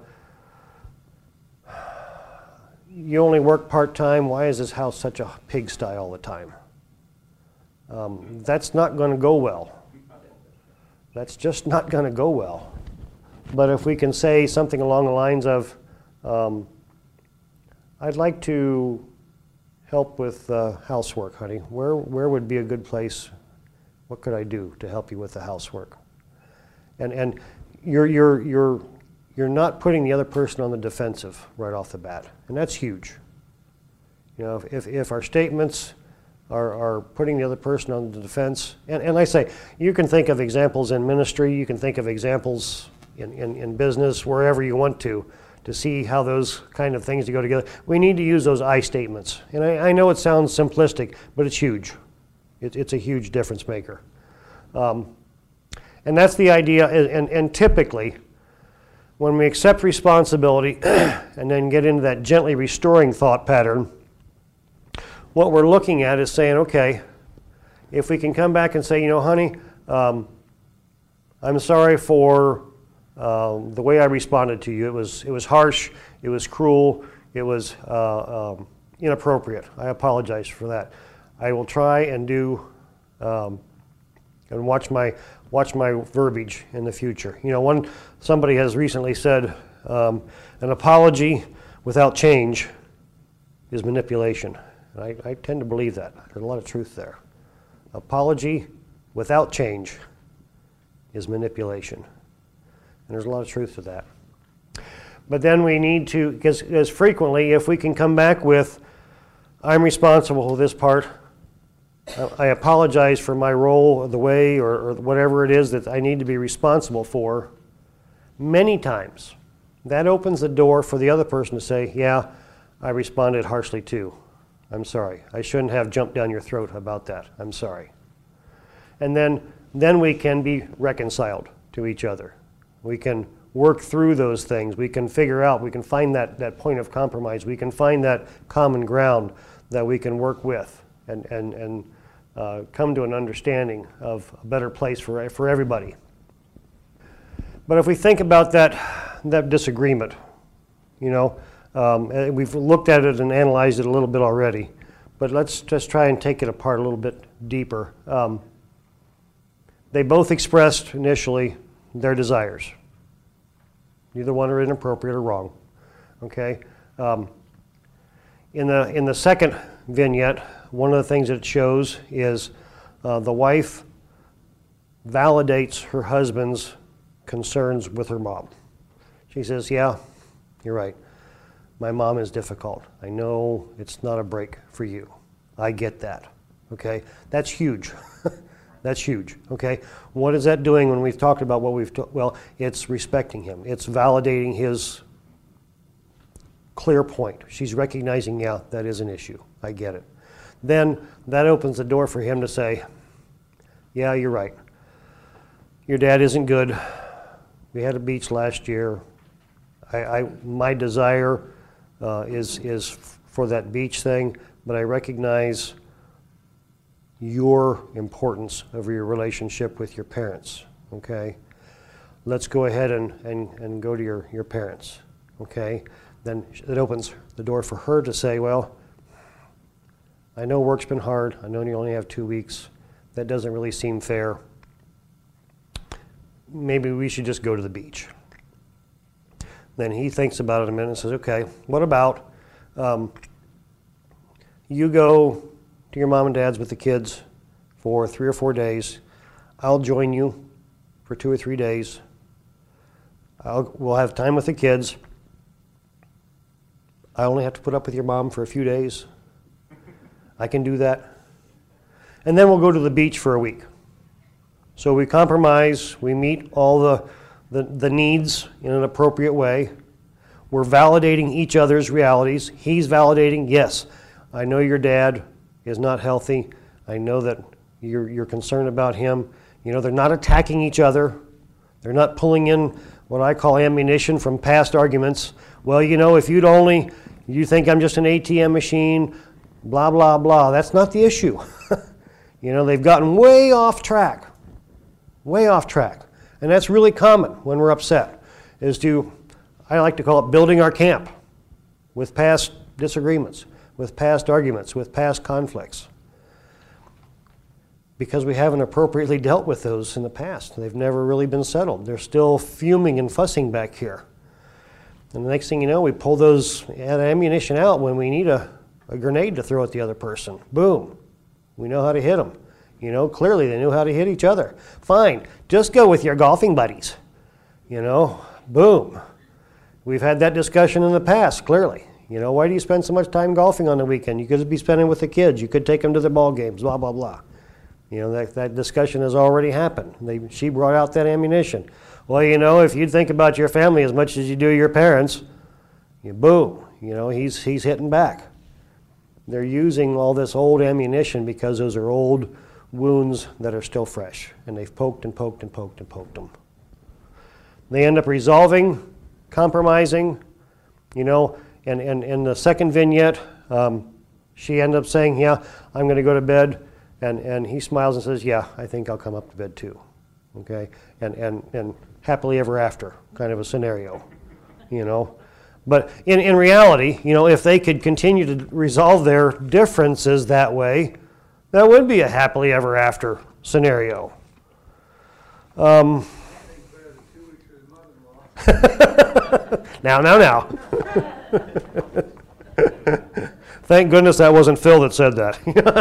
Speaker 1: you only work part-time, why is this house such a pigsty all the time? That's not going to go well. That's just not going to go well. But if we can say something along the lines of, I'd like to help with housework, honey. Where would be a good place? What could I do to help you with the housework? And you're not putting the other person on the defensive right off the bat, and that's huge. You know, if our statements are putting the other person on the defense, and I say, you can think of examples in ministry, you can think of examples in business, wherever you want to see how those kind of things go together. We need to use those I statements. And I know it sounds simplistic, but it's huge. It's a huge difference maker. And that's the idea, and typically, when we accept responsibility and then get into that gently restoring thought pattern, what we're looking at is saying, okay, if we can come back and say, you know, honey, I'm sorry for the way I responded to you. It was harsh, it was cruel, it was inappropriate. I apologize for that. I will try and do and watch my verbiage in the future. You know, somebody has recently said, an apology without change is manipulation. And I tend to believe that. There's a lot of truth there. Apology without change is manipulation. And there's a lot of truth to that. But then we need to, because as frequently, if we can come back with, I'm responsible for this part, I apologize for my role or the way or whatever it is that I need to be responsible for, many times that opens the door for the other person to say, yeah, I responded harshly too. I'm sorry. I shouldn't have jumped down your throat about that. I'm sorry. And then we can be reconciled to each other. We can work through those things. We can figure out, we can find that point of compromise. We can find that common ground that we can work with and come to an understanding of a better place for everybody. But if we think about that disagreement, we've looked at it and analyzed it a little bit already, but let's just try and take it apart a little bit deeper. They both expressed initially their desires. Neither one are inappropriate or wrong. Okay. In the second vignette, one of the things that it shows is the wife validates her husband's concerns with her mom. She says, "Yeah, you're right. My mom is difficult. I know it's not a break for you. I get that." Okay, that's huge. That's huge. Okay, what is that doing when we've talked about what well, it's respecting him. It's validating his clear point. She's recognizing, yeah, that is an issue. I get it. Then that opens the door for him to say, "Yeah, you're right. Your dad isn't good. We had a beach last year. My desire is for that beach thing, but I recognize your importance of your relationship with your parents. Okay, let's go ahead and go to your parents. Okay, then it opens the door for her to say, well, I know work's been hard. I know you only have 2 weeks. That doesn't really seem fair. Maybe we should just go to the beach." Then he thinks about it a minute and says, okay, what about you go to your mom and dad's with the kids for 3 or 4 days. I'll join you for 2 or 3 days. We'll have time with the kids. I only have to put up with your mom for a few days. I can do that. And then we'll go to the beach for a week. So we compromise, we meet all the needs in an appropriate way. We're validating each other's realities. He's validating, yes, I know your dad is not healthy. I know that you're concerned about him. You know, they're not attacking each other. They're not pulling in what I call ammunition from past arguments. Well, you know, if you think I'm just an ATM machine, blah, blah, blah. That's not the issue. You know, they've gotten way off track. Way off track. And that's really common when we're upset, I like to call it building our camp with past disagreements, with past arguments, with past conflicts. Because we haven't appropriately dealt with those in the past. They've never really been settled. They're still fuming and fussing back here. And the next thing you know, we pull those ammunition out when we need a grenade to throw at the other person. Boom. We know how to hit them. You know, clearly they knew how to hit each other. Fine, just go with your golfing buddies. You know, boom. We've had that discussion in the past, clearly. You know, why do you spend so much time golfing on the weekend? You could be spending with the kids. You could take them to the ball games, blah, blah, blah. You know, that discussion has already happened. She brought out that ammunition. Well, you know, if you think about your family as much as you do your parents, boom, you know, he's hitting back. They're using all this old ammunition because those are old wounds that are still fresh, and they've poked and poked and poked and poked them. They end up resolving, compromising, you know, and in the second vignette, she ended up saying, yeah, I'm going to go to bed, and he smiles and says, yeah, I think I'll come up to bed too, okay, and happily ever after kind of a scenario, you know. But in reality, you know, if they could continue to resolve their differences that way, that would be a happily ever after scenario. Now. Thank goodness that wasn't Phil that said that.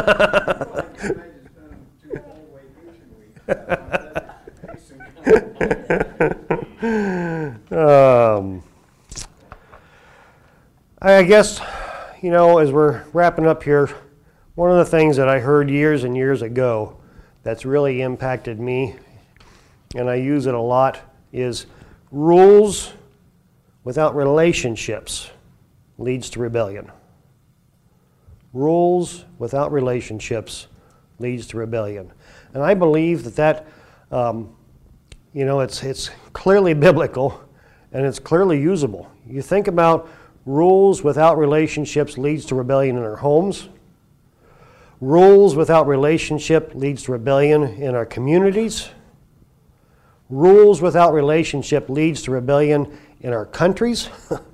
Speaker 1: I guess, you know, as we're wrapping up here, one of the things that I heard years and years ago that's really impacted me, and I use it a lot, is rules without relationships leads to rebellion. Rules without relationships leads to rebellion. And I believe that it's clearly biblical and it's clearly usable. You think about rules without relationships leads to rebellion in our homes. Rules without relationship leads to rebellion in our communities. Rules without relationship leads to rebellion in our countries.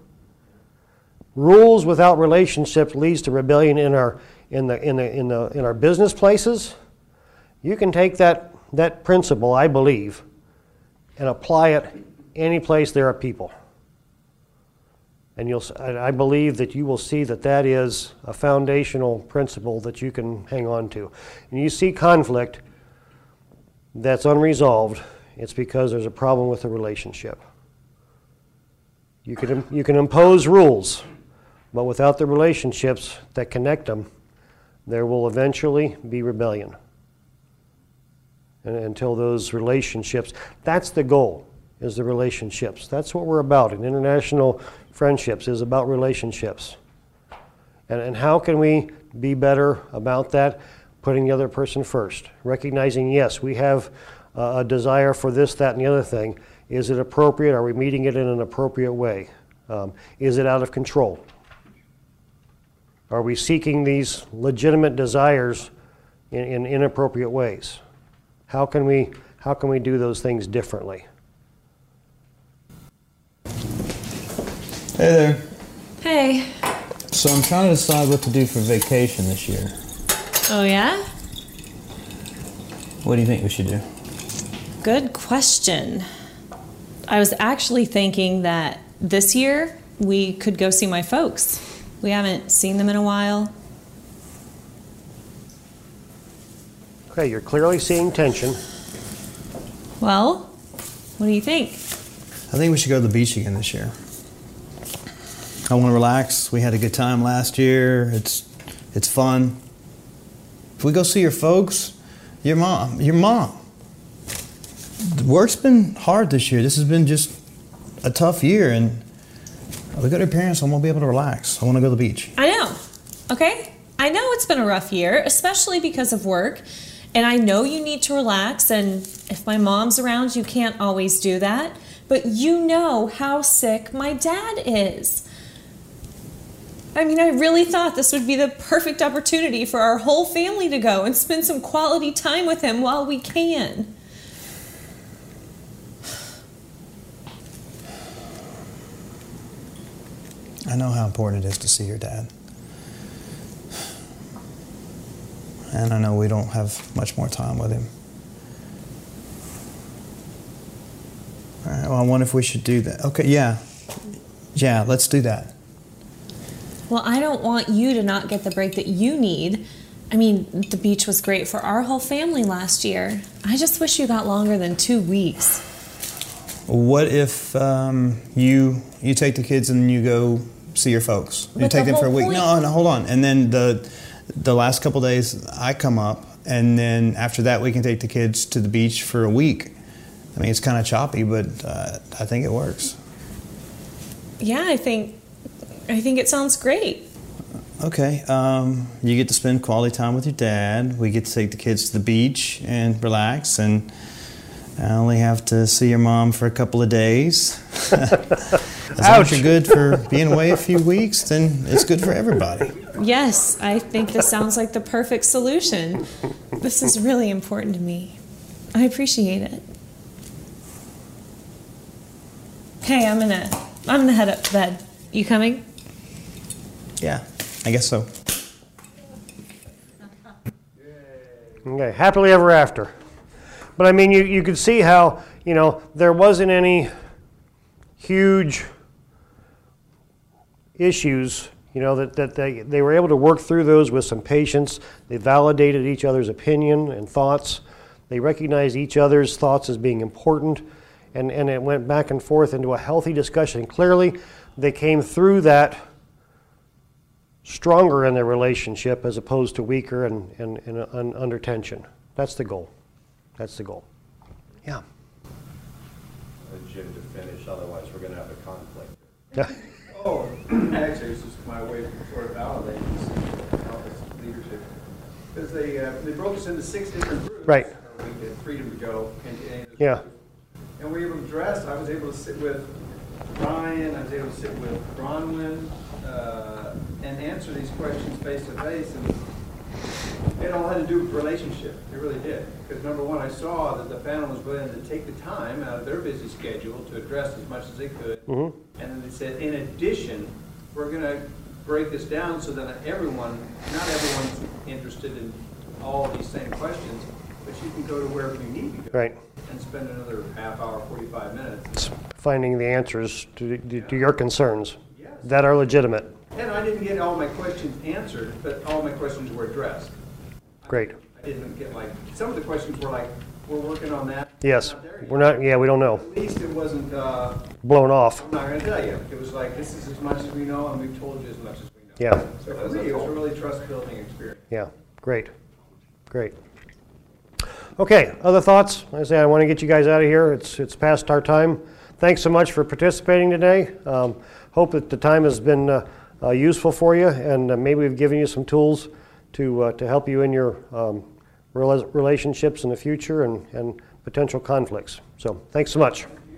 Speaker 1: Rules without relationships leads to rebellion in our business places. You can take that principle, I believe, and apply it any place there are people. And I believe that you will see that is a foundational principle that you can hang on to. And you see conflict that's unresolved, it's because there's a problem with the relationship. You can impose rules, but without the relationships that connect them, there will eventually be rebellion. And until those relationships, that's the goal, is the relationships. That's what we're about. And international friendships is about relationships. And how can we be better about that? Putting the other person first. Recognizing, yes, we have a desire for this, that, and the other thing. Is it appropriate? Are we meeting it in an appropriate way? Is it out of control? Are we seeking these legitimate desires in inappropriate ways? How can we do those things differently?
Speaker 2: Hey there.
Speaker 3: Hey.
Speaker 2: So I'm trying to decide what to do for vacation this year.
Speaker 3: Oh, yeah?
Speaker 2: What do you think we should do?
Speaker 3: Good question. I was actually thinking that this year we could go see my folks. We haven't seen them in a while.
Speaker 1: Okay, you're clearly seeing tension.
Speaker 3: Well, what do you think?
Speaker 2: I think we should go to the beach again this year. I want to relax. We had a good time last year. It's fun. If we go see your folks, your mom. Work's been hard this year. This has been just a tough year, and we go to your parents, I won't be able to relax. I want to go to the beach.
Speaker 3: I know. Okay? I know it's been a rough year, especially because of work. And I know you need to relax, and if my mom's around, you can't always do that. But you know how sick my dad is. I mean, I really thought this would be the perfect opportunity for our whole family to go and spend some quality time with him while we can.
Speaker 2: I know how important it is to see your dad. And I know we don't have much more time with him. All right, well, I wonder if we should do that. Okay, yeah, let's do that.
Speaker 3: Well, I don't want you to not get the break that you need. I mean, the beach was great for our whole family last year. I just wish you got longer than 2 weeks.
Speaker 2: What if you take the kids and you go see your folks? You take them for a week. No, hold on. And then the last couple days I come up, and then after that we can take the kids to the beach for a week. I mean, it's kind of choppy, but I think it works.
Speaker 3: Yeah, I think it sounds great.
Speaker 2: Okay, you get to spend quality time with your dad. We get to take the kids to the beach and relax, and I only have to see your mom for a couple of days. As long as you're good for being away a few weeks, then it's good for everybody.
Speaker 3: Yes, I think this sounds like the perfect solution. This is really important to me. I appreciate it. Hey, I'm gonna head up to bed. You coming?
Speaker 2: Yeah, I guess so.
Speaker 1: Okay, happily ever after. But I mean, you could see how, there wasn't any huge issues, that they were able to work through those with some patience. They validated each other's opinion and thoughts. They recognized each other's thoughts as being important, and it went back and forth into a healthy discussion. Clearly, they came through that stronger in their relationship as opposed to weaker and under tension. That's the goal. That's the goal. Yeah.
Speaker 6: Jim, to finish, otherwise we're going to have a conflict.
Speaker 1: Yeah.
Speaker 5: Oh, actually, it's just my way to sort of validate this leadership. Because they broke us into 6 different groups.
Speaker 1: Right.
Speaker 5: they had freedom to go into any of those
Speaker 1: Yeah.
Speaker 5: groups. And we were able to dress. I was able to sit with Brian, I was able to sit with Bronwyn, and answer these questions face to face. And it all had to do with relationship. It really did. Because number one, I saw that the panel was willing to take the time out of their busy schedule to address as much as they could. And then they said, in addition, we're going to break this down so that not everyone's interested in all of these same questions, but you can go to wherever you need to go.
Speaker 1: Right.
Speaker 5: And spend another half hour, 45 minutes.
Speaker 1: It's finding the answers to your concerns
Speaker 5: Yes.
Speaker 1: that are legitimate.
Speaker 5: And I didn't get all my questions answered, but all my questions were addressed.
Speaker 1: Great.
Speaker 5: I didn't get some of the questions were like, we're working on that.
Speaker 1: Yes.
Speaker 5: Not there yet.
Speaker 1: We're not, yeah, we don't know.
Speaker 5: At least it wasn't, I'm
Speaker 1: Blown off.
Speaker 5: not going to tell you. It was like, this is as much as we know, and we've told you as much as we know.
Speaker 1: Yeah.
Speaker 5: So for me, it was a really trust-building experience.
Speaker 1: Yeah. Great. Great. Okay, other thoughts? I want to get you guys out of here. It's past our time. Thanks so much for participating today. Hope that the time has been useful for you, and maybe we've given you some tools to help you in your relationships in the future and potential conflicts. So thanks so much.